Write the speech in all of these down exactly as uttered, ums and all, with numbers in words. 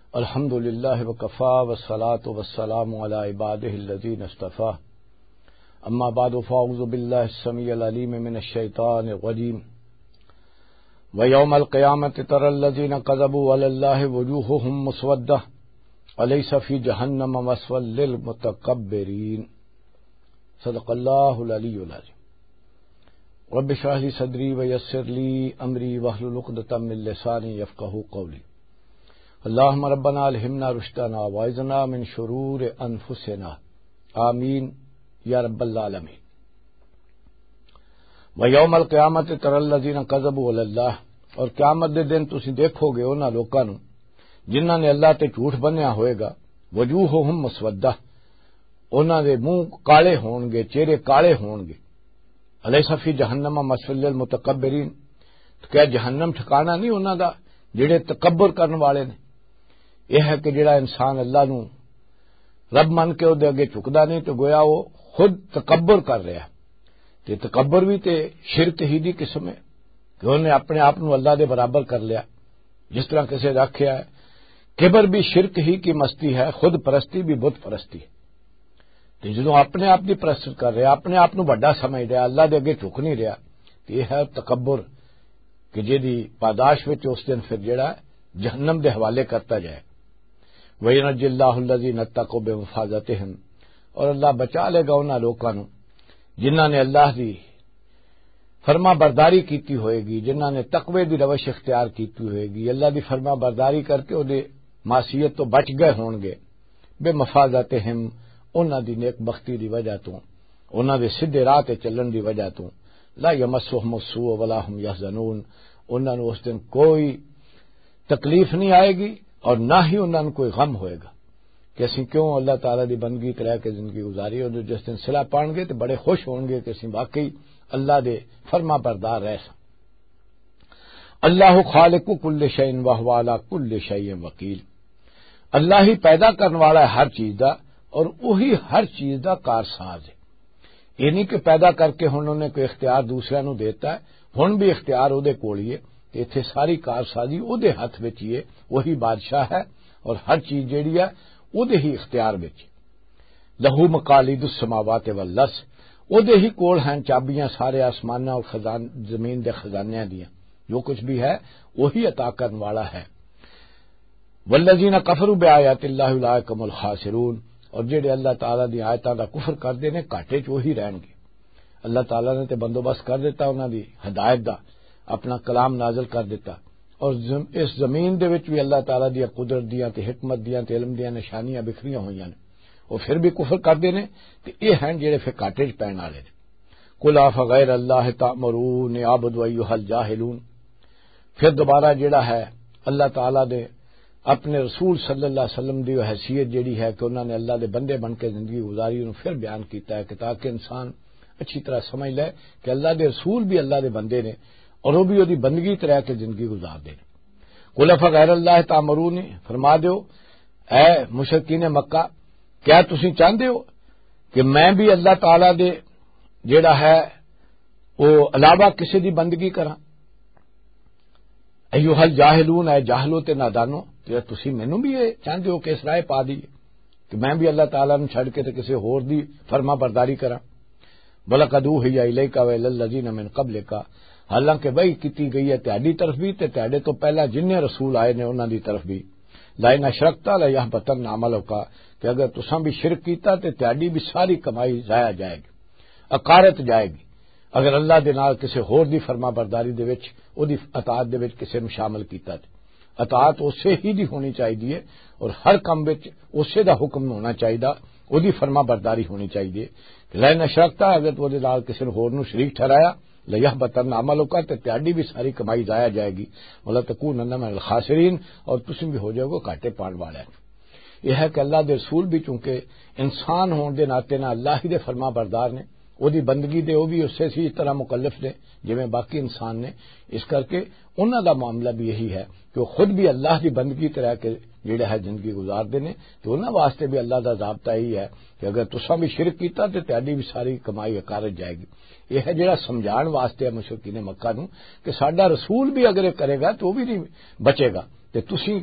الحمد للہ وکفا والصلاة والسلام علی عبادہ الذین اصطفیٰ اما بعد فاعوذ باللہ السمیع العلیم من الشیطان الرجیم ویوم القیامة تری الذین کذبوا علی اللہ وجوہہم مسودہ الیس فی جہنم مثوی للمتکبرین صدق اللہ العلی العظیم رب اشرح لی صدری ویسر لی امری واحلل عقدۃ من لسانی یفقہوا قولی اللہم ربنا الہمنا رشدنا واعذنا من شرور انفسنا آمین یا رب العالمین ویوم القیامت تری الذین کذبوا علی اللہ اور قیامت دے دن تسی دیکھو گے انہاں لوکاں نوں جنہاں نے اللہ تے جھوٹ بنیا ہوئے گا وجوہہم مسودہ انہاں دے منہ کالے ہون گے چہرے کالے ہون گے الیس فی جہنم مثوی للمتکبرین تو کیا جہنم ٹھکانہ نہیں انہاں دا جڑے تکبر کرن والے نے یہ ہے کہ جڑا انسان اللہ نو رب من کے دے اگے چکدا نہیں تو گویا وہ خود تکبر کر رہا ہے تے تکبر بھی تے شرک ہی دی قسم ہے کہ انہیں اپنے آپ نو اللہ دے برابر کر لیا جس طرح کسے رکھیا ہے کبر بھی شرک ہی کی مستی ہے خود پرستی بھی بت پرستی ہے تے جدوں اپنے آپ دی پرست کر رہا اپنے آپ نو بڑا سمجھ رہا اللہ دے اگے جھک نہیں رہا تے یہ ہے تکبر کہ جیدی پاداش وچ اس دن پھر جڑا جہنم دے حوالے کرتا جائے وَيَنَجِّ اللَّهُ الَّذِينَ اتَّقَوْا بِمَفَازَتِهِمْ اور اللہ بچا لے گا انہاں لوکاں نوں جنہاں نے اللہ دی فرما برداری کیتی ہوئے گی جنہاں نے تقوی دی روش اختیار کیتی ہوئے گی اللہ دی فرما برداری کر کے اودے معصیت تو بچ گئے ہون گے بِمَفَازَتِهِمْ انہاں دی نیک بختی دی وجہ تو انہاں دے سیدھے راہ تے چلن دی وجہ تو لا یمسہم السوء ولا هم یحزنون انہاں نوں اس دن کوئی تکلیف نہیں آئے گی اور نہ ہی انہاں نوں کوئی غم ہوئے گا کہ اسی کیوں اللہ تعالیٰ دی بندگی کرا کے زندگی گزاری اور جس دن صلاح پان گے تو بڑے خوش ہون گے کہ اسی واقعی اللہ دے فرما بردار رہ سا اللہ خالق کل شیء وہو علی کل شیء وکیل اللہ ہی پیدا کرنے والا ہے ہر چیز دا اور وہی ہر چیز دا کارساز ہے یہ نہیں کہ پیدا کر کے ہن انہوں نے کوئی اختیار دوسرے نو دیتا ہے ہن بھی اختیار او دے کول ہی ہے کہ اتنے ساری کارسازی او دے ہاتھ وچ ہی ہے وہی بادشاہ ہے اور ہر چیز جیڑی ہے او دے ہی اختیار وچ لہو مقالید السماوات والارض او دے ہی کول ہیں چابیاں سارے آسماناں اور خزان زمین دے خزانیاں دیاں جو کچھ بھی ہے وہی عطا کرنے والا ہے والذین کفروا بآیات اللہ اولئک هم الخاسرون اور جڑے اللہ تعالیٰ دی آیتاں دا کفر کردے نے گھاٹے چ وہی رہن گے اللہ تعالیٰ نے تے بندوبست کر دیتا انہاں دی ہدایت دا اپنا کلام نازل کر دیتا اور اس زمین دے وچ بھی اللہ تعالیٰ دی قدرت دیاں تے حکمت دیاں تے علم دیاں نشانیاں بکھریاں ہوئیاں نے وہ پھر بھی کفر کردے نے تے اے ہیں جڑے پھر گھاٹے چ پین والے نے قل افغیر اللہ تأمرون اعبد ایھا الجاہلون پھر دوبارہ جڑا ہے اللہ تعالیٰ دے اپنے رسول صلی اللہ علیہ وسلم دی حیثیت جیڑی ہے کہ انہوں نے اللہ دے بندے بن کے زندگی گزاری انہوں پھر بیان کیتا ہے کہ تاکہ انسان اچھی طرح سمجھ لے کہ اللہ دے رسول بھی اللہ دے بندے نے اور وہ بھی وہ بندگی طرح کے زندگی گزار دے قل افغیر اللہ تأمرونی فرما دیو اے مشرکین مکہ کیا تسی چاہندے ہو کہ میں بھی اللہ تعالیٰ دے جیڑا ہے وہ علاوہ کسی دی بندگی کراں ایھا الجاہلون اے جاہلو تے نادانو تے تسی مینوں بھی یہ چاہندے ہو کہ اس رائے پا دی کہ میں بھی اللہ تعالیٰ نوں چھڈ کے تے کسی ہور دی فرما برداری کراں وَلَقَدْ أُوحِيَ إِلَيْكَ وَإِلَى الَّذِينَ مِن قَبْلِكَ حالانکہ وہی کیتی گئی ہے تہاڈی طرف بھی تے تہاڈے تو پہلا جن رسول آئے نے انہاں دی طرف بھی لَئِنْ أَشْرَكْتَ لَيَحْبَطَنَّ عَمَلُكَ کہ اگر تساں بھی شرک کیتا تے تہاڈی بھی ساری کمائی ضائع جائے گی اکارت جائے گی اگر اللہ دے نال کسی ہور دی فرما برداری دے وچ او دی اطاعت دے وچ کسی نوں شامل کیتا تے اطاعت اسے ہی دی ہونی چاہیے اور ہر کام وچ اسے دا حکم ہونا چاہیے او دی فرما برداری ہونی چاہیے لَئِنْ أَشْرَكْتَ اگر تو دے نال کسی ہور نوں شریک ٹھہرایا لَيَحْبَطَنَّ عَمَلُكَ تے تہاڈی بھی ساری کمائی ضائع جائے گی وَلَتَكُونَنَّ مِنَ الْخَاسِرِينَ اور تسیں بھی ہو جاؤ گے گھاٹے پان والے یہ ہے کہ اللہ دے رسول بھی چونکہ انسان ہون دے ناطے نہ اللہ ہی دے فرما بردار نے وہ دی بندگی دے وہ بھی اسے سی طرح مکلف نے جویں باقی انسان نے اس کر کے انہاں دا معاملہ بھی یہی ہے کہ وہ خود بھی اللہ دی بندگی طرح کے جڑا ہے زندگی گزار دے نے تو انہاں واسطے بھی اللہ دا ضابطہ ہی ہے کہ اگر تساں بھی شرک کیتا تے تہاڈی بھی ساری کمائی اکارت جائے گی یہ ہے جڑا سمجھان واسطے ہے مشرکین مکہ نوں کہ ساڈا رسول بھی اگر کرے گا تو وہ بھی نہیں بچے گا تے تسی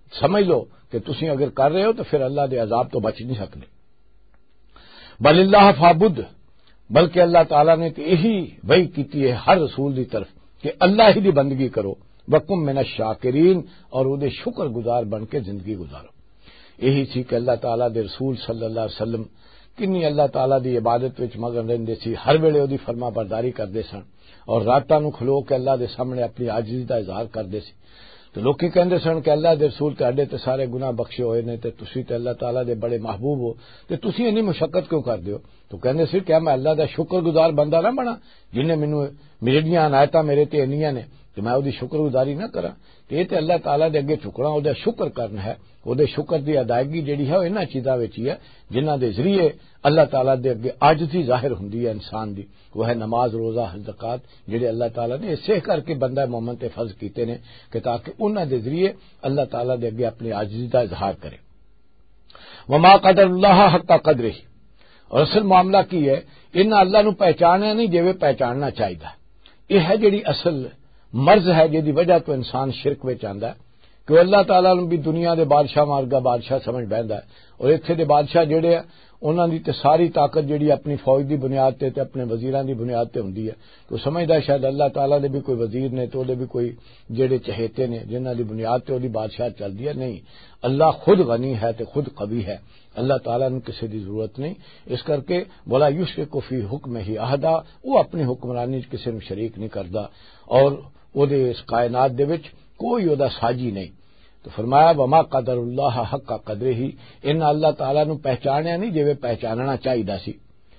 سمجھ لو کہ تسی اگر کر رہے ہو تو پھر اللہ دے عذاب تو بچ نہیں سکتے. بل اللہ فعبد، بلکہ اللہ تعالیٰ نے تو یہی وحی کیتی ہے ہر رسول دی طرف کہ اللہ ہی دی بندگی کرو، وکم من الشاکرین، اور وہ دے شکر گزار بن کے زندگی گزارو. یہی سی کہ اللہ تعالیٰ دے رسول صلی اللہ علیہ وسلم کنی اللہ تعالیٰ دی عبادت وچ مگن رہندے سی، ہر ویلے دی فرما برداری کردے سن، اور راتاں نو کھلو کے اللہ دے سامنے اپنی عاجزی دا اظہار کردے سی. تو لوکی کہندے سن کہ اللہ دے رسول تہاڈے تے سارے گناہ بخشے ہوئے نے تے تسی تے اللہ تعالیٰ دے بڑے محبوب ہو تے تسی اتنی مشقت کیوں کردے ہو؟ تو کہندے سی کہ میں اللہ دا شکر گزار بندہ نہ بنا جن نے مینوں میریاں عنایتاں میرے تے انیاں نے کہ میں اودی شکر گزاری نہ کراں. تے یہ تے اللہ تعالیٰ دے اگے جھکنا، او دا شکر کرنا ہے. او دے شکر دی ادائیگی جڑی ہے او انہاں چیزاں وچ ہی ہے جنہاں دے ذریعے اللہ تعالیٰ دے اگے عاجزی ظاہر ہوندی ہے انسان دی. وہ ہے نماز، روزہ، حج، زکات، جڑے اللہ تعالیٰ نے اسے کر کے بندہ مومن تے فرض کیتے نے کہ تاکہ انہاں دے ذریعے اللہ تعالیٰ دے اگے اپنی عاجزی دا اظہار کرے. وما قدر اللہ حق قدرہ، اور اصل معاملہ کی ہے انہاں اللہ نو پہچانیا نہیں جویں پہچاننا چاہیدا. یہ ہے جڑی اصل مرض ہے جدی وجہ تو انسان شرک وچ آندا ہے کہ اللہ تعالیٰ نو بھی دنیا دے بادشاہ مارگا بادشاہ سمجھ بیندا ہے، اور ایتھے دے بادشاہ جڑے ہیں انہاں دی تے ساری طاقت جڑی اپنی فوج دی بنیاد تے تے اپنے وزیراں دی بنیاد تے ہوندی ہے. تو سمجھدا ہے شاید اللہ تعالیٰ دے بھی کوئی وزیر نے تو دے بھی کوئی جڑے چہیتے نے جنہاں دی بنیاد تے اودی بادشاہ چلدی ہے. نہیں، اللہ خود غنی ہے تے خود قوی ہے، اللہ تعالیٰ نے کسی دی ضرورت نہیں. اس کر کے ولا یشرک فی حکمہ احدا، وہ اپنی حکمرانی وچ کسی نو شریک نہیں کردا، اور او دے اس کائنات دے وچ کوئی او دا ساجی نہیں. تو فرمایا وما قدر اللہ حق قدرہ، ان اللہ تعالیٰ نو پہچانیا نہیں جویں پہچاننا چاہیدا سی.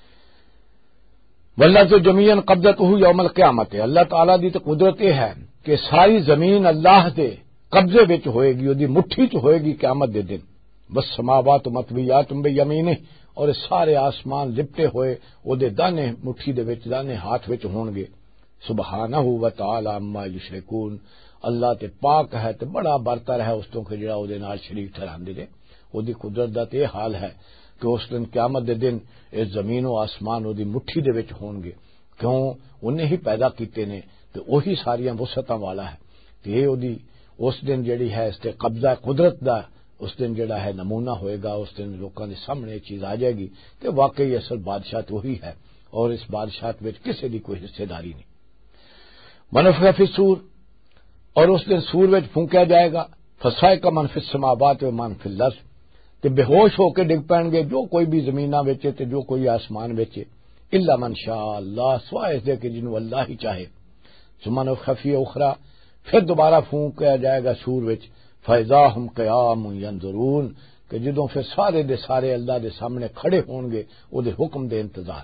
واللہ تو جمیعا قبضتہ یوم القیامت، اللہ تعالیٰ دی تو قدرت یہ ہے کہ ساری زمین اللہ دے قبضے وچ ہوئے گی، اودی مٹھی چ ہوئے گی قیامت دے دن. بس سماوات مطویات بیمینہ، اور سارے آسمان لپٹے ہوئے او دے دانے مٹھی دے وچ، دانے ہاتھ وچ ہون گے. سبحانہ و تعالی عما یشرکون، اللہ تے پاک ہے تے بڑا برتر ہے اس تو کہ جڑا او دے نال شریک ٹھہراندے نے. او دی قدرت دا تے حال ہے کہ اس دن قیامت دے دن اس زمین و آسمان او دی مٹھی دے وچ ہون گے. کیوں؟ انہیں ہی پیدا کیتے نے تے وہی ساریاں وسعتاں والا ہے. تے او دی اس دن جڑی ہے اس تے قبضہ قدرت دا اس دن جڑا ہے نمونہ ہوئے گا. اس دن لوکاں دے سامنے چیز آ جائے گی کہ واقعی اصل بادشاہ وہی ہے، اور اس بادشاہت وچ کسی دی کوئی حصے داری نہیں. ونفخ فی الصور، اور اس دن سور وچ پھونکیا جائے گا. فصائق من فی السماوات و من فی الارض، تے بے ہوش ہو کے ڈگ پین گے جو کوئی بھی زمیناں وچ تے جو کوئی آسمان وچ، الا من شاء اللہ، سوائے اس دے کہ جنوں اللہ ہی چاہے. ثم نفخ فیہ اخری، پھر دوبارہ پھونکیا جائے گا سور وچ. فاذا ہم قیام ینظرون، کہ جدوں پھر سارے دے سارے اللہ دے سامنے کھڑے ہون گے او دے حکم دے انتظار.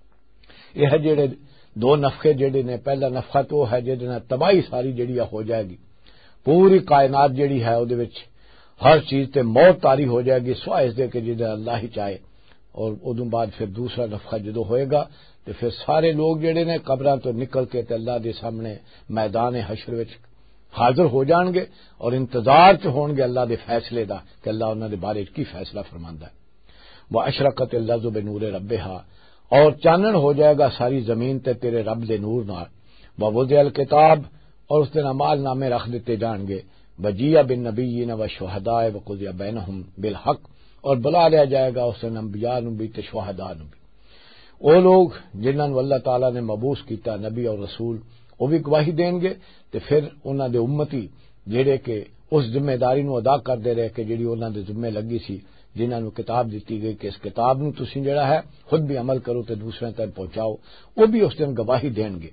یہ ہے جڑے دو نفخے جڑے نے، پہلا نفخہ تو ہے جہدے نال تباہی ساری جڑی ہو جائے گی، پوری کائنات جڑی ہے او دے وچ ہر چیز تے موت طاری ہو جائے گی سوائے اس دے کہ جدے اللہ ہی چاہے. اور ادوں بعد پھر دوسرا نفخہ جدوں ہوئے گا تے پھر سارے لوگ جڑے نے قبراں تو نکل کے تے اللہ دے سامنے میدان حشر وچ حاضر ہو جان گے، اور انتظار چ ہون گے اللہ دے فیصلے دا کہ اللہ انہاں دے بارے کی فیصلہ فرماندا ہے. واشرقت الارض بنور ربها، اور چانن ہو جائے گا ساری زمین تے تیرے رب دے نور نال. ووضع الکتاب، اور اس دن اعمال نامے رکھ دیتے جان گے. وجیء بالنبیین والشہداء وقضی بینہم بالحق، اور بلا لیا جائے گا اس دن انبیاء نو بھی تے شہداء نو بھی. وہ لوگ جنہاں نو اللہ تعالیٰ نے مبعوث کیتا نبی اور رسول، وہ بھی گواہی دیں گے. تے پھر انہاں دے امتی جڑے کہ اس ذمہ داری نو ادا کردے رہے کہ جڑی انہاں دے ذمہ لگی سی، جنہاں نو کتاب دیتی گئی کہ اس کتاب نو تسی جڑا ہے خود بھی عمل کرو تے دوسرے تک پہنچاؤ، وہ بھی اس دن گواہی دیں گے.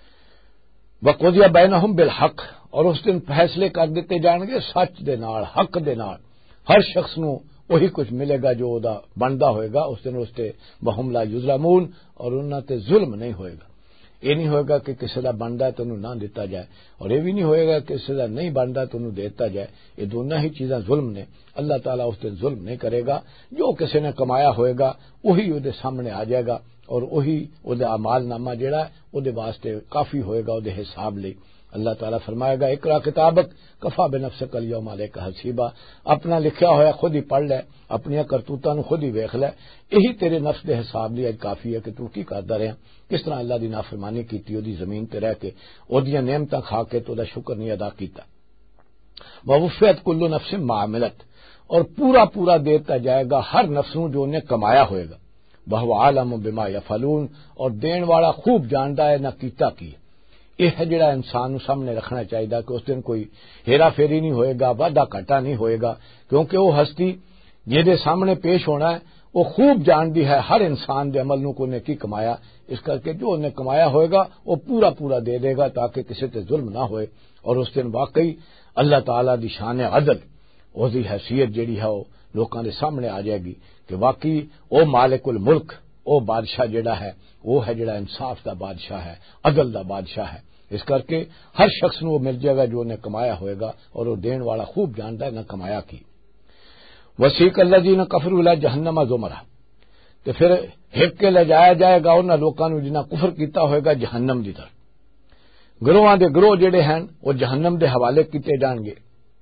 وقضی بینہم بالحق، اور اس دن فیصلے کر دیتے جان گے سچ دے نال، حق دے نال. ہر شخص نو وہی کچھ ملے گا جو دا بندا ہوئے گا اس دن. اس تے وہم لا یظلمون، اور انہاں تے ظلم نہیں ہوئے گا. یہ نہیں ہوئے گا کہ کسی دا بندا ہے تو انہوں نہ دیتا جائے، اور یہ بھی نہیں ہوئے گا کہ کسی دا نہیں بندا تو انہوں دیتا جائے. یہ دونوں ہی چیزاں ظلم نے. اللہ تعالیٰ اس دن ظلم نہیں کرے گا. جو کسی نے کمایا ہوئے گا وہی وہ دے سامنے آ جائے گا، اور وہی وہ دے اعمال نامہ جڑا ہے وہ دے واسطے کافی ہوئے گا وہ دے حساب لے. اللہ تعالیٰ فرمائے گا اقرا کتابک کفا بنفسک الیوم علیک حسیبا، اپنا لکھیا ہوا خود ہی پڑھ لے، اپنی کرتوتاں نو خود ہی ویکھ لے. یہی تیرے نفس دے حساب لیے کافی ہے کہ تو کی کردا رہیا، کس طرح اللہ دی نافرمانی کیتی، اودی زمین تے رہ کے اودیاں نعمتاں کھا کے تو دا شکر نہیں ادا کیتا. ووفیت کل نفس ما عملت، اور پورا پورا دیتا جائے گا ہر نفس نوں جو انہیں کمایا ہوئے گا، وہو عالم بما یفعلون، اور دین والا خوب جاندا ہے نہ کیتا کی۔ یہ ہے جڑا انسان نو سامنے رکھنا چاہیے کہ اس دن کوئی ہیرا پھیری نہیں ہوئے گا، وعدہ گھاٹا نہیں ہوئے گا، کیونکہ وہ ہستی جہدے سامنے پیش ہونا ہے وہ خوب جاندی ہے ہر انسان دے عمل نو کو نے کی کمایا، اس کر کے جو انہیں کمایا ہوئے گا وہ پورا پورا دے دے گا تاکہ کسی تے ظلم نہ ہوئے۔ اور اس دن واقعی اللہ تعالی دی شان عدل، اس دی حیثیت جیڑی ہے وہ لوکاں دے سامنے آ جائے گی کہ واقعی او مالک الملک، او بادشاہ جڑا ہے وہ ہے جڑا انصاف دا بادشاہ ہے، عدل دا بادشاہ ہے۔ اس کر کے ہر شخص نو وہ مل جائے گا جو انہیں کمایا ہوئے گا، اور وہ دین والا خوب جانتا ہے نہ کمایا کی۔ وسیق الذین کفروا الی جہنم زمرا، تو پھر ہک کے لے جایا جائے گا انہاں لوکاں نو جنہاں کفر کیتا ہوئے گا جہنم دی طرف، گروہاں دے گروہ جڑے ہیں وہ جہنم دے حوالے کیتے جان گے،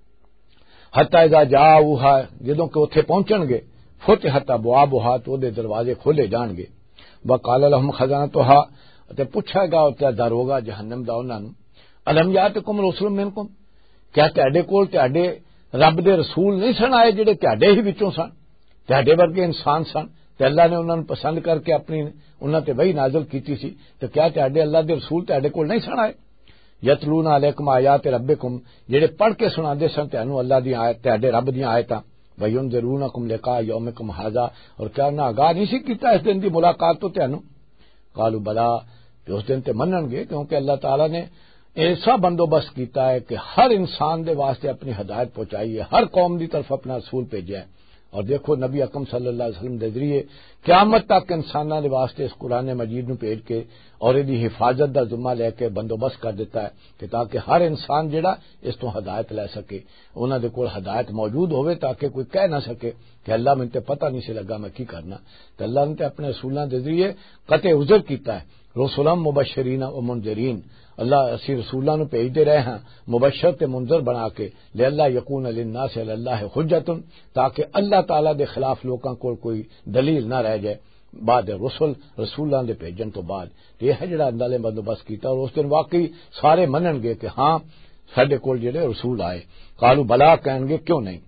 حتی اذا جاؤہا، جدوں کہ اوتھے پہنچن گے، فتحت ابوابہا، تو دے دروازے کھولے جان گے، وقال لهم خزنتها، تے پوچھا گا تے داروگا جہنم دا انہاں نو، الم یاتکم رسول منکم، کیا تہاڈے کول تہاڈے رب دے رسول نہیں سن آئے جڑے تہاڈے ہی وچوں سن، تہاڈے ورگے انسان سن، تے اللہ نے انہاں نو پسند کر کے اپنی انہاں تے وحی نازل کیتی سی، تے کیا تہاڈے اللہ دے رسول تہاڈے کول نہیں سن آئے؟ یتلون علیکم آیات ربکم، جڑے پڑھ کے سناندے سن تانوں اللہ دی آیت، تہاڈے رب دی آیتاں، وینذرونکم لقاء یومکم ھذا، اور کیا انہاں آگاہ نہیں سی کیتا اس دن دی ملاقات تو تانوں؟ قالوا بلا، کہ اس دن تے منن گے، کیونکہ اللہ تعالیٰ نے ایسا بندوبست کیتا ہے کہ ہر انسان دے واسطے اپنی ہدایت پہنچائی ہے، ہر قوم دی طرف اپنا رسول بھیجا ہے، اور دیکھو نبی اکرم صلی اللہ علیہ وسلم دے ذریعے قیامت تک انساناں دے واسطے اس قرآن مجید نو بھیج کے اور دی حفاظت دا ذمہ لے کے بندوبست کر دیتا ہے کہ تاکہ ہر انسان جڑا اس تو ہدایت لے سکے، انہاں دے کول ہدایت موجود ہوئے تاکہ کوئی کہہ نہ سکے کہ اللہ مجھے تے پتہ نہیں سے لگا میں کی کرنا۔ تو اللہ نے تے اپنے رسولاں دے ذریعے قطع عذر کیتا ہے، رسولاں مبشرین و منذرین، اللہ اسی رسولاں نو بھیجتے رہے ہیں مبشر تے منذر بنا کے، لئلا یکون للناس علی اللہ حجۃ، تاکہ اللہ تعالی دے خلاف لوکاں کول کوئی دلیل نہ رہ جائے بعد رسول رسولاں دے بھیجن تو بعد۔ یہ ہے جڑا اللہ نے بندوبست کیتا، اور اس دن واقعی سارے منن گے کہ ہاں ساڈے کول جڑے رسول آئے۔ قالوا بلا، کہیں گے کیوں نہیں،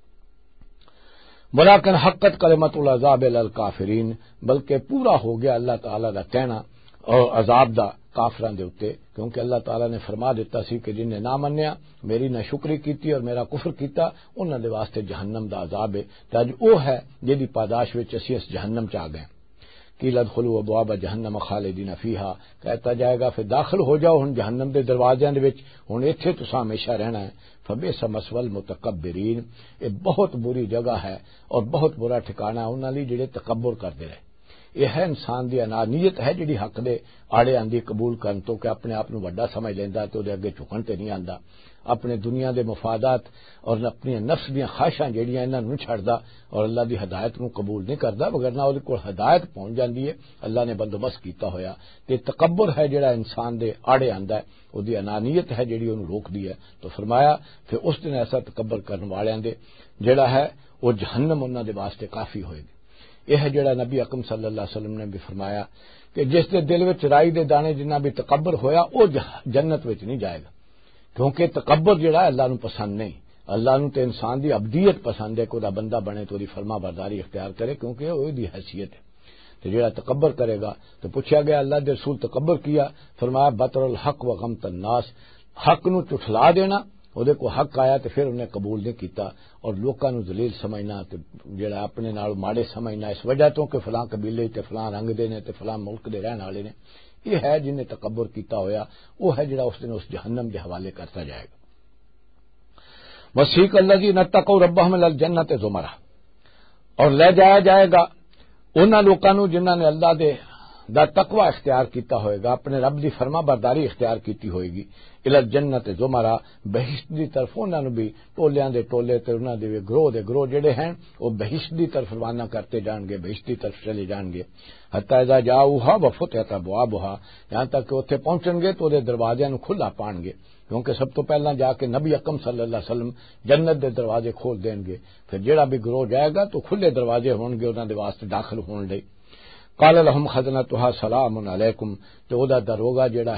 ولیکن حقت کلمۃ العذاب علی الکافرین، بلکہ پورا ہو گیا اللہ تعالی دا کہنا اور عذاب دا کافراں دے اوتے، کیونکہ اللہ تعالیٰ نے فرما دیتا سی کہ جن نے نہ منیا، میری نہ شکری کیتی اور میرا کفر کیتا، انہاں دے واسطے جہنم دا عذاب ہے، تے اج او ہے جدی پاداش وچ اسی اس جہنم چ آ گئے۔ قیل ادخلوا ابواب جہنم خالدین فیہا، کہتا جائے گا پھر داخل ہو جاؤ ہن جہنم دے دروازیاں دے وچ، ہن ایتھے تساں ہمیشہ رہنا ہے۔ فبئس مثوى المتکبرین، یہ بہت بری جگہ ہے اور بہت برا ٹھکانہ ہے انہاں لئی جڑے تکبر کردے رہے۔ یہ ہے انسان دی انانیت ہے جڑی حق دے آڑے آندی قبول کرن تو کہ اپنے آپ نو وڈا سمجھ لیندا تے اودے اگے جھکن تے نہیں آندا، اپنے دنیا دے مفادات اور اپنی نفس دیاں خواہشاں جڑیاں انہاں نوں چھڑدا اور اللہ دی ہدایت نو قبول نہیں کردا، وگرنہ اودے کول ہدایت پہنچ جاندی ہے، اللہ نے بندوبست کیتا ہویا۔ تے تکبر ہے جڑا انسان دے آڑے آندا ہے، اودی انانیت ہے جڑی اونوں روکدی ہے۔ تو فرمایا پھر اس دن ایسا تکبر کرن والیاں دے جڑا ہے وہ جہنم انہاں دے واسطے کافی ہوئے گی۔ یہ ہے جڑا نبی اکرم صلی اللہ علیہ وسلم نے بھی فرمایا کہ جس دے دل وچ رائی دے دانے جنہ بھی تکبر ہویا وہ جنت وچ نہیں جائے گا، کیونکہ تکبر جڑا ہے اللہ نو پسند نہیں، اللہ نو تے انسان دی عبدیت پسند ہے، کوئی بندہ بنے تو دی فرما برداری اختیار کرے، کیونکہ وہ دی حیثیت ہے۔ تو جڑا تکبر کرے گا، تو پوچھا گیا اللہ دے رسول تکبر کیا، فرمایا بطر الحق و غمط الناس، حق نو چٹھلا دینا، اودے کو حق آیا تے پھر انہیں قبول نہیں کیتا، اور لوکاں نو ذلیل سمجھنا تے جڑا اپنے نال ماڑے سمجھنا اس وجہ تو کہ فلاں قبیلے تے فلاں رنگ دے نے تے فلاں ملک دے رہن والے نے، یہ ہے جن نے تکبر کیتا ہویا، وہ ہے جڑا اس دن اس جہنم دے حوالے کرتا جائے گا۔ وسیق الذین اتقوا ربهم الی الجنۃ زمرا، اور لے جایا جائے گا انہاں لوکاں نو جنہاں نے اللہ دے دا تقوی اختیار کیتا ہوئے گا، اپنے رب دی فرما برداری اختیار کیتی ہوئے گی، الی الجنۃ زمرا، بہشت دی طرف انہاں نو بھی ٹولیاں دے ٹولے تے انہاں دے گروہ دے گروہ جڑے ہیں وہ بہشت دی طرف روانہ کرتے جان گے، بہشت دی طرف چلے جان گے۔ حتی اذا جاؤہا وفتحت ابوابہا، یہاں تک کہ اوتھے پہنچن گے تو دے دروازیاں نو کھلا پان گے، کیونکہ سب تو پہلا جا کے نبی اکرم صلی اللہ علیہ وسلم جنت دے دروازے کھول دیں گے، پھر جڑا بھی گروہ جائے گا تو کھلے دروازے ہون گے انہاں دے واسطے داخل ہون لئی۔ قال لهم خزنتها سلام علیکم، تو دا دروگا جڑا ہے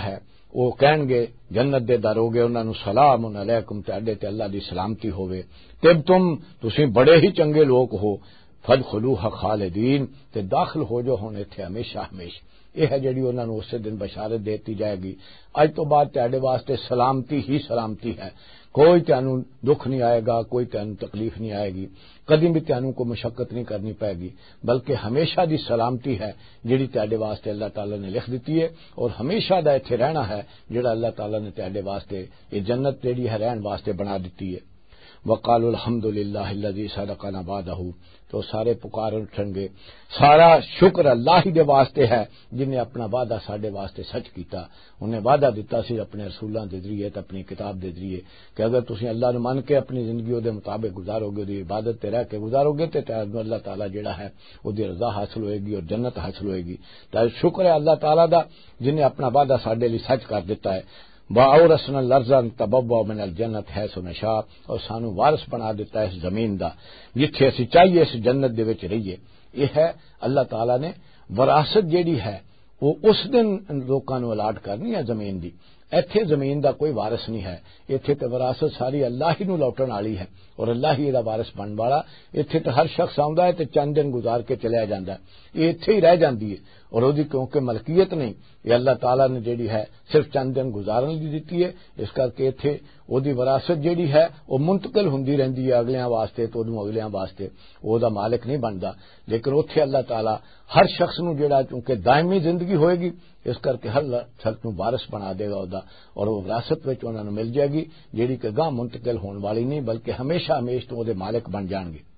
وہ کہن گے جنت دے داروگے انہاں نو سلام علیکم تہاڈے تے اللہ دی سلامتی ہوے تب تم تسی بڑے ہی چنگے لوگ ہو فادخلوها خالدین تے داخل ہو جو ہن ایتھے ہمیشہ ہمیشہ یہ ہے جڑی انہاں نو اس دن بشارت دیتی جائے گی اج تو بعد تہاڈے واسطے سلامتی ہی سلامتی ہے کوئی تانوں دکھ نہیں آئے گا کوئی تانوں تکلیف نہیں آئے گی کدی بھی تانوں کو مشقت نہیں کرنی پائے گی بلکہ ہمیشہ دی سلامتی ہے جڑی تہاڈے واسطے اللہ تعالی نے لکھ دیتی ہے اور ہمیشہ دا ایتھے رہنا ہے جڑا اللہ تعالی نے تہاڈے واسطے یہ جنت جڑی ہے رہن واسطے بنا دیتی ہے وقالوا الحمد للہ الذی صدقنا وعدہ تو سارے پکار اٹھن گے سارا شکر اللہ ہی دے واسطے ہے جن نے اپنا وعدہ ساڈے واسطے سچ کیتا انہیں وعدہ دیتا سی اپنے رسولاں دے ذریعے تے اپنی کتاب دے ذریعے کہ اگر تسی اللہ نو من کے اپنی زندگی دے مطابق گزارو گے دی عبادت تے رہ کے گزارو گے تے اللہ تعالی جڑا ہے او دی رضا حاصل ہوئے گی اور جنت حاصل ہوئے گی تے شکر ہے اللہ تعالی دا جن نے اپنا وعدہ ساڈے لیے سچ کر دیتا ہے وَأَوْرَثْنَا الْأَرْضَ نَتَبَوَّأُ مِنَ الْجَنَّةِ حَيْثُ نَشَاءُ اور سانو وارث بنا دیتا ہے اس زمین دا جتھے اسی چاہیے اس جنت دے وچ رہیے یہ ہے اللہ تعالی نے وراثت جیڑی ہے وہ اس دن لوکاں نو الاٹ کرنی ہے زمین دی ایتھے زمین دا کوئی وارث نہیں ہے ایتھے تے وراثت ساری اللہ ہی نو لوٹن والی ہے اور اللہ ہی دا وارث بن والا ایتھے تے ہر شخص آوندا ہے تے چند دن گزار کے چلیا جاندا ہے یہ ایتھے ہی رہ جاندی ہے اور وہ کیونکہ ملکیت نہیں یہ اللہ تعالیٰ نے جیڑی ہے صرف چند دن گزارن دی دیتی ہے اس کر کے اتھے وہ دی وراثت جیڑی ہے وہ منتقل ہوندی رہندی ہے اگلیاں واسطے تو اودوں اگلیاں واسطے وہ دا مالک نہیں بندا لیکن اتھے اللہ تعالیٰ ہر شخص نو جیڑا چونکہ دائمی زندگی ہوئے گی اس کر کے ہر شخص نو وارث بنا دے گا او دا اور وہ وراثت وچ انہاں نو مل جائے گی جیڑی کہ گاہ منتقل ہون والی نہیں بلکہ ہمیشہ ہمیشہ تو دے مالک بن جان گے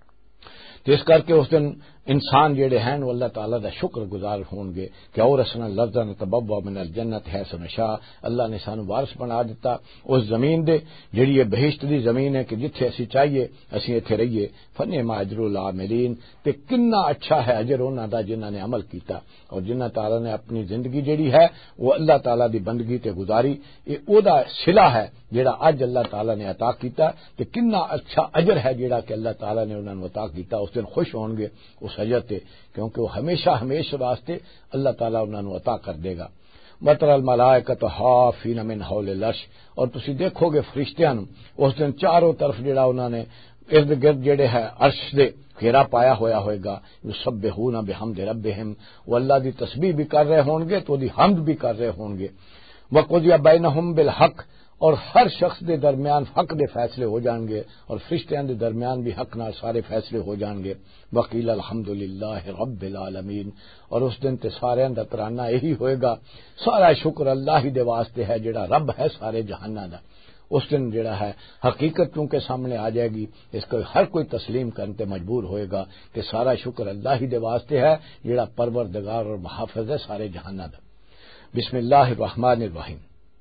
تو اس کر کے اس دن انسان جڑے ہیں وہ اللہ تعالیٰ دا شکر گزار ہون گے کہ اور اسنا الارض نتبوأ من الجنت حیث نشاء اللہ نے سانو وارث بنا دیتا اس زمین دے جڑی یہ بہشت دی زمین ہے کہ جتھے اسی چاہیے اسی ایتھے رہیے فنعم اجر العاملین تے کنا اچھا ہے اجر انہاں دا جنہاں نے عمل کیتا اور جنہاں تعالیٰ نے اپنی زندگی جڑی ہے وہ اللہ تعالیٰ دی بندگی تے گزاری یہ او دا صلہ ہے جڑا اج اللہ تعالیٰ نے عطا کیتا تے کنا اچھا اجر ہے جڑا کہ اللہ تعالیٰ نے انہاں نوں عطا کیتا اس دن خوش ہون گے اس اجر تے کیونکہ وہ ہمیشہ ہمیشہ واسطے اللہ تعالیٰ انہاں نوں عطا کر دے گا وَتَرَى الْمَلَائِكَةَ حَافِّينَ مِنْ حَوْلِ الْعَرْشِ اور تسی دیکھو گے فرشتیاں نوں اس دن چاروں طرف جڑا انہاں نے ارد گرد جڑے ہے عرش دے گھیرا پایا ہویا ہوئے گا یسبحون بحمد ربہم وہ اللہ دی تسبیح بھی کر رہے ہوں گے تو دی حمد بھی کر رہے ہوں گے وَقُضِيَ بَيْنَهُمْ بِالْحَقِّ اور ہر شخص دے درمیان حق دے فیصلے ہو جان گے اور فرشتیاں دے درمیان بھی حق نال سارے فیصلے ہو جان گے وقیل الحمدللہ رب العالمین اور اس دن تے سارے دا ترانہ یہی ہوئے گا سارا شکر اللہ ہی دے واسطے ہے جڑا رب ہے سارے جہاناں دا اس دن جڑا ہے حقیقت کیونکہ سامنے آ جائے گی اس کو ہر کوئی تسلیم کرنے مجبور ہوئے گا کہ سارا شکر اللہ ہی دے واسطے ہے جڑا پروردگار اور محافظ ہے سارے جہاناں دا بسم اللہ الرحمن الرحیم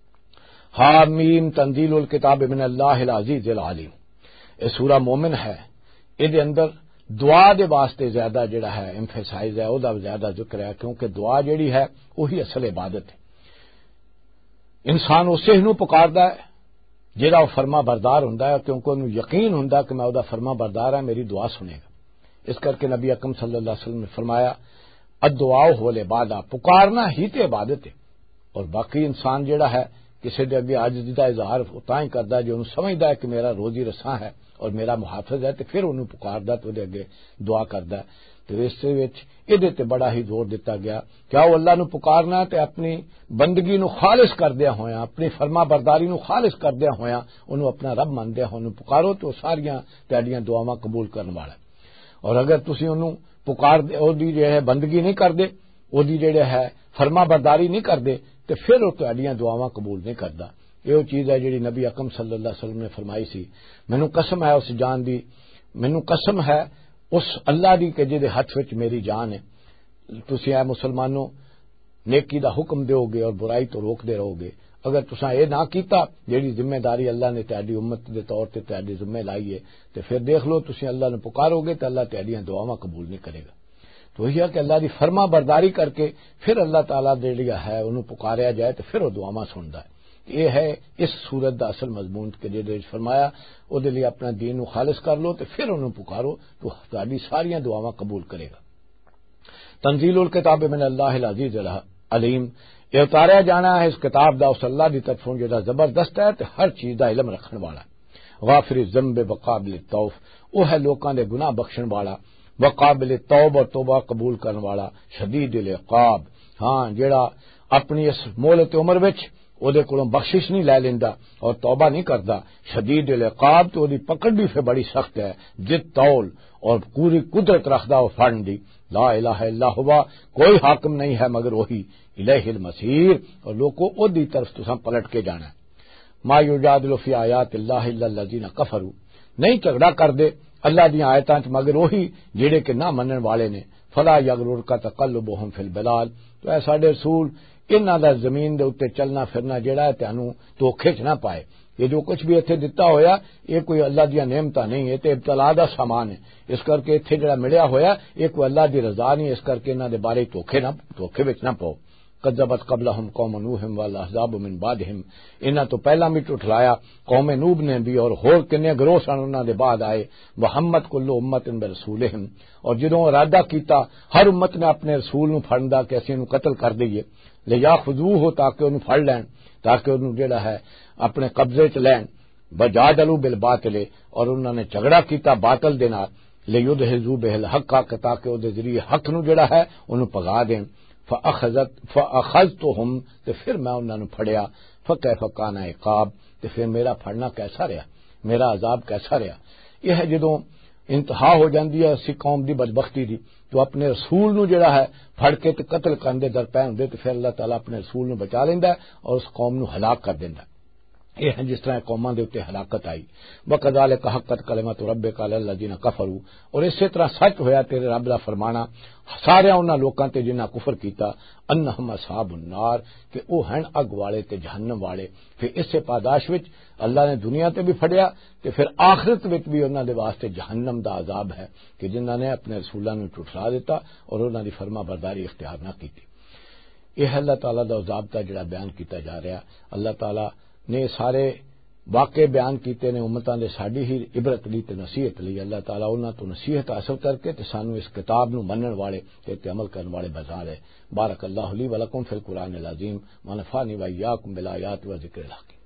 حامیم تنزیل الکتاب من اللہ العزیز العلیم یہ سورہ مومن ہے یہ اندر دعا دے واسطے زیادہ جڑا ہے ایمفیسائز ہے او دا زیادہ ذکر ہے کیونکہ دعا جڑی ہے وہی اصل عبادت ہے انسان اسے نو پکاردا ہے جڑا وہ فرما بردار ہوندا ہے کیونکہ انہوں یقین ہوندا کہ میں او دا فرما بردار ہاں میری دعا سنے گا اس کر کے نبی اکرم صلی اللہ علیہ وسلم نے فرمایا الدعاء هو العبادہ پکارنا ہی تے عبادت ہے اور باقی انسان جڑا ہے کسی دے اگے عاجزی دا اظہار تاں ہی کردا ہے جو انہوں سمجھدا ہے کہ میرا روزی رساں ہے اور میرا محافظ ہے تے پھر انہوں پکاردا تے اگے دعا کردا ہے تے اس وچ ایدے تے بڑا ہی زور دتا گیا کہ او اللہ نو پکارنا تے اپنی بندگی نو خالص کردیا ہویا اپنی فرما برداری نو خالص کردیا ہویا انہوں اپنا رب مندیا ہو انہوں پکارو تو ساریاں تہاڈیاں دعاواں قبول کرن والا اور اگر تسی انہوں پکار دے او دی جو ہے بندگی نہیں کردے او دی جڑے ہے فرما برداری نہیں کردے تے پھر وہ تہاڈیاں دعاواں قبول نہیں کردا یہ چیز ہے جڑی نبی اکرم صلی اللہ علیہ وسلم نے فرمائی سی مینوں قسم ہے اس جان دی مینوں قسم ہے اس اللہ دی کہ جدے ہاتھ وچ میری جان ہے تسی اے مسلمانوں نیکی دا حکم دیو گے اور برائی تو روک دے رہو گے اگر تساں اے نہ کیتا جیڑی ذمہ داری اللہ نے تہاڈی امت دے طور تے تہاڈی ذمہ لائی ہے تے پھر دیکھ لو تسی اللہ نو پکارو گے تے اللہ تہاڈیاں دعاواں قبول نہیں کرے گا تو یہ ہے کہ اللہ دی فرما برداری کر کے پھر اللہ تعالیٰ دے لیا ہے انہوں پکاریا جائے تو پھر وہ دعاواں سندا ہے یہ ہے اس سورت دا اصل مضمون کہ جے فرمایا او دے لیے اپنا دین نو خالص کر لو تو پھر انہوں پکارو تو تہاڈی ساریاں دعاواں قبول کرے گا تنزیل الکتاب من اللہ العزیز العلیم یہ اتاریا جانا ہے اس کتاب دا اس اللہ دی طرفوں جہاں زبردست ہے تے ہر چیز دا علم رکھن والا غافر الذنب وقابل التوب، وہ ہے لوکاں دے گناہ بخشن والا، وقابل التوب اور توبہ قبول کرن والا، شدید العقاب، ہاں جیڑا اپنی اس مہلت عمر وچ او دے کولوں بخشش نہیں لے لیندا اور توبہ نہیں کردا، شدید العقاب تو دی پکڑ بھی پھر بڑی سخت ہے، جت تول اور پوری قدرت رکھدا وہ فڑن دی، لا الہ الا ہوا، کوئی حاکم نہیں ہے مگر وہی، الیہ المصیر، اور لوگوں او دی طرف تساں پلٹ کے جانا ہے۔ ما یجادل فی آیات اللہ الا الذین کفروا، نہیں جھگڑا کر دے اللہ دی آیتاں وچ مگر وہی جڑے کہ نہ منن والے نے، فلا یغررک تقلبهم فی البلاد، تو اے ساڈے رسول انہاں دا زمین دے اوتے چلنا پھرنا جڑا ہے تانوں دھوکھے چ نہ پائے، یہ جو کچھ بھی ایتھے دتا ہویا یہ کوئی اللہ دی نعمتاں نہیں، یہ تے ابتلا دا سامان ہے، اس کر کے ایتھے جڑا ملیا ہویا یہ کوئی اللہ دی رضا نہیں، اس کر کے انہاں دے بارے دھوکھے نہ دھوکھے وچ نہ پاؤ۔ کذبت قبلہم قوم نوح والاحزاب من بعدہم، انہاں تو پہلا بھی ٹھٹلایا قوم نوح نے بھی، اور ہور کنے گروہ سن انہاں دے بعد آئے، محمد کل امت برسولہم، اور جدوں ارادہ کیتا ہر امت نے اپنے رسول نو پھڑن دا کہ اسی نو قتل کر دئیے، لیاخذوہ تاکہ انہوں پھڑ لین، تاکہ انہوں جڑا ہے اپنے قبضے چ لین، وجادلوا بالباطل، اور انہوں نے جھگڑا کیتا باطل دے نال، لیدحضوا بہ الحق، تاکہ او دے ذریعے حق نو جڑا ہے انہوں پگا دین، فاخذت فاخذتهم، تے پھر میں انہوں نے پھڑیا، فکیف کان عقاب، تے پھر میرا پھڑنا کیسا رہا، میرا عذاب کیسا رہا۔ یہ ہے جدوں انتہا ہو جاندی ہے اسی قوم دی بدبختی دی، تو اپنے رسول نو جڑا ہے پھڑ کے تے قتل کرن دے در پے ہوندے، تے پھر اللہ تعالیٰ اپنے رسول نو بچا لیندا ہے اور اس قوم نو ہلاک کر دیندا ہے۔ یہ ہے جس طرح قوماں دے اوتے ہلاکت آئی، وکذالک حقت کلمۃ ربک علی الذین کفروا، اور اسی طرح سچ ہویا تیرے رب دا فرمانا سارے انہاں لوکاں تے جنہاں کفر کیتا، انہم اصحاب النار، کہ او ہیں اگ والے تے جہنم والے۔ پھر اسے پاداش وچ اللہ نے دنیا تے بھی پھڑیا تے پھر آخرت وچ بھی انہاں دے واسطے جہنم دا عذاب ہے کہ جنہاں نے اپنے رسولاں نو ٹھٹلا دیتا اور انہاں دی فرما برداری اختیار نہ کیتی۔ یہ ہے اللہ تعالیٰ دا ضابطہ جڑا بیان کیتا جا رہا، اللہ تعالیٰ نے سارے واقعے بیان کیتے نے امتاں دے ساڈی ہی عبرت لی تے نصیحت لی، اللہ تعالیٰ انہاں تو نصیحت حاصل کر کے تے سانو اس کتاب نو منن والے تے عمل کرن والے بنا لے۔ بارک اللہ لی ولکم فی القرآن العظیم ونفعنی وإیاکم بالآیات و ذکر الحکیم۔